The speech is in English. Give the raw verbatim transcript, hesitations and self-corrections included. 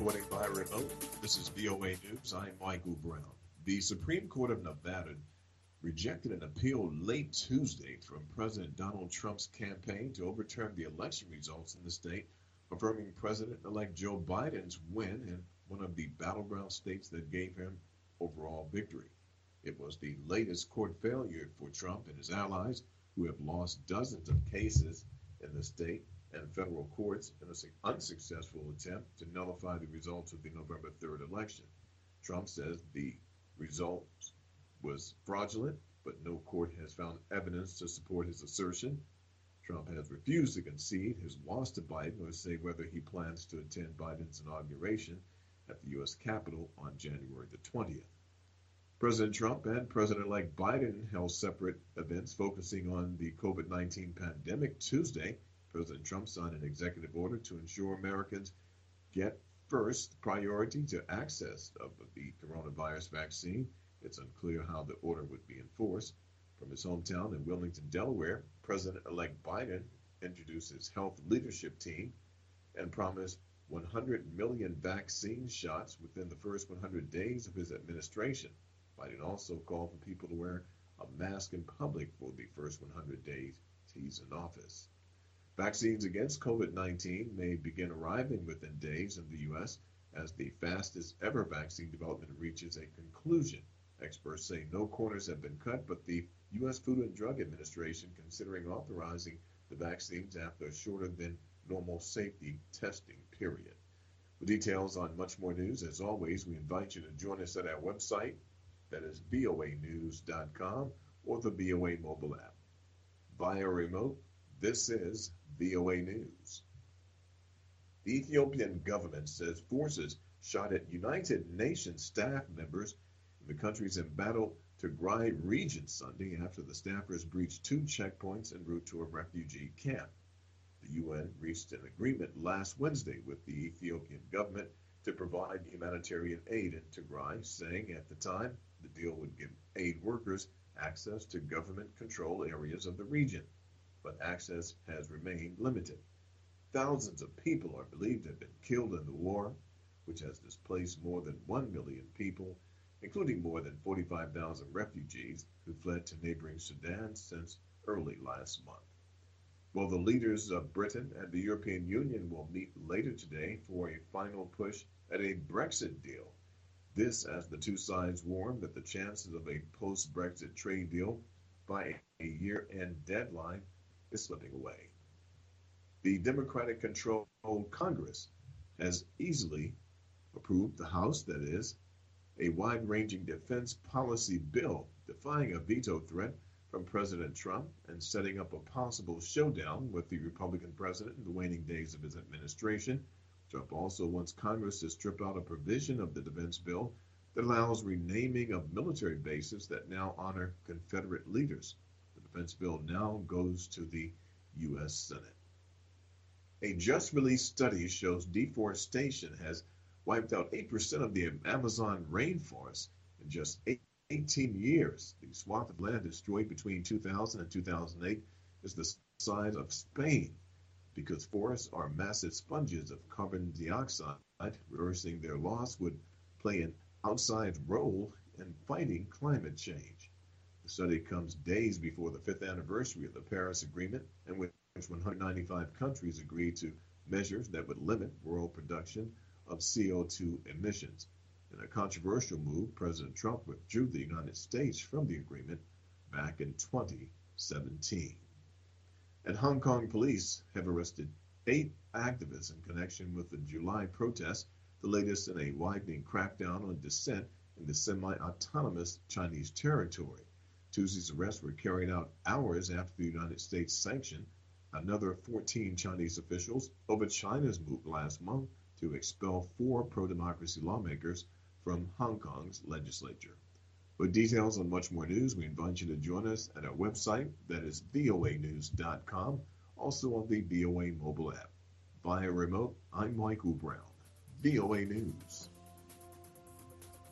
recording by remote. This is V O A News. I'm Michael Brown. The Supreme Court of Nevada rejected an appeal late Tuesday from President Donald Trump's campaign to overturn the election results in the state, affirming President-elect Joe Biden's win in one of the battleground states that gave him overall victory. It was the latest court failure for Trump and his allies, who have lost dozens of cases in the state and federal courts in an unsuccessful attempt to nullify the results of the November third election. Trump says the result was fraudulent, but no court has found evidence to support his assertion. Trump has refused to concede his loss to Biden or say whether he plans to attend Biden's inauguration at the U S Capitol on January the twentieth. President Trump and President-elect Biden held separate events focusing on the COVID nineteen pandemic Tuesday. President Trump signed an executive order to ensure Americans get first priority to access of the coronavirus vaccine. It's unclear how the order would be enforced. From his hometown in Wilmington, Delaware, President-elect Biden introduced his health leadership team and promised one hundred million vaccine shots within the first one hundred days of his administration. Biden also called for people to wear a mask in public for the first one hundred days he's in office. Vaccines against COVID nineteen may begin arriving within days in the U S as the fastest ever vaccine development reaches a conclusion. Experts say no corners have been cut, but the U S Food and Drug Administration considering authorizing the vaccines after a shorter than normal safety testing period. For details on much more news, as always, we invite you to join us at our website, that is V O A news dot com, or the V O A mobile app. Via remote, this is V O A News. The Ethiopian government says forces shot at United Nations staff members in the country's embattled Tigray region Sunday after the staffers breached two checkpoints en route to a refugee camp. The U N reached an agreement last Wednesday with the Ethiopian government to provide humanitarian aid in Tigray, saying at the time the deal would give aid workers access to government-controlled areas of the region, but access has remained limited. Thousands of people are believed to have been killed in the war, which has displaced more than one million people, including more than forty-five thousand refugees who fled to neighboring Sudan since early last month. Well, the leaders of Britain and the European Union will meet later today for a final push at a Brexit deal. This as the two sides warn that the chances of a post-Brexit trade deal by a year-end deadline is slipping away. The Democratic-controlled Congress has easily approved, the House that is, a wide-ranging defense policy bill defying a veto threat from President Trump and setting up a possible showdown with the Republican president in the waning days of his administration. Trump also wants Congress to strip out a provision of the defense bill that allows renaming of military bases that now honor Confederate leaders. The defense bill now goes to the U S Senate. A just-released study shows deforestation has wiped out eight percent of the Amazon rainforest in just eighteen years. The swath of land destroyed between two thousand and two thousand eight is the size of Spain, because forests are massive sponges of carbon dioxide. Reversing their loss would play an outsized role in fighting climate change. The study comes days before the fifth anniversary of the Paris Agreement, in which one hundred ninety-five countries agreed to measures that would limit world production of C O two emissions. In a controversial move, President Trump withdrew the United States from the agreement back in twenty seventeen. And Hong Kong police have arrested eight activists in connection with the July protests, the latest in a widening crackdown on dissent in the semi-autonomous Chinese territory. Tuesday's arrests were carried out hours after the United States sanctioned another fourteen Chinese officials over China's move last month to expel four pro-democracy lawmakers from Hong Kong's legislature. For details on much more news, we invite you to join us at our website, that is V O A news dot com, also on the V O A mobile app. Via remote, I'm Michael Brown, V O A News.